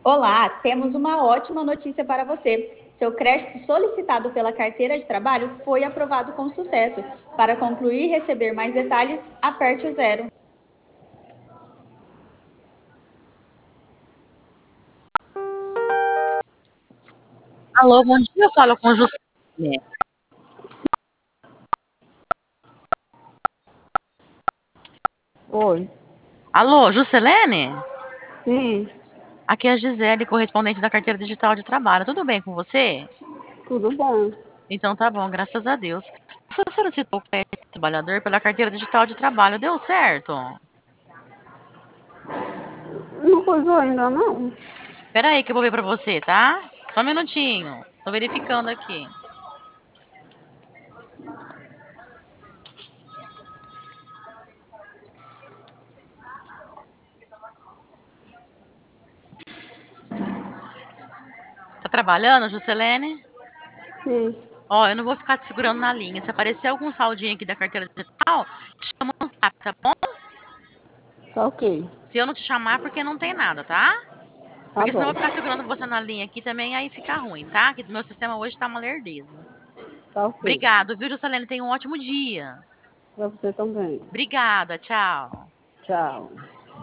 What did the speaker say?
Olá, temos uma ótima notícia para você. Seu crédito solicitado pela carteira de trabalho foi aprovado com sucesso. Para concluir e receber mais detalhes, aperte o zero. Alô, bom dia, eu falo com o Juscelene. Oi. Alô, Juscelene? Sim, Aqui é a Gisele, correspondente da carteira digital de trabalho. Tudo bem com você? tudo bom. Então tá bom, graças a Deus. Você solicitou o crédito do trabalhador pela carteira digital de trabalho, deu certo? Não coisou ainda não. Espera aí que eu vou ver pra você, tá? Só um minutinho. Tô verificando aqui. Tá trabalhando, Juscelene? Sim, Ó, eu não vou ficar te segurando na linha. Se aparecer algum saldinho aqui da carteira digital, te chama no zap, tá bom? tá ok. Se eu não te chamar, porque não tem nada, tá? Tá Porque senão eu bom. vou ficar segurando você na linha aqui também, aí fica ruim, tá? Que meu sistema hoje tá uma lerdeza. Tá ok. Obrigado, viu, Juscelene? Tenha um ótimo dia. Pra você também. Obrigada, tchau. Tchau.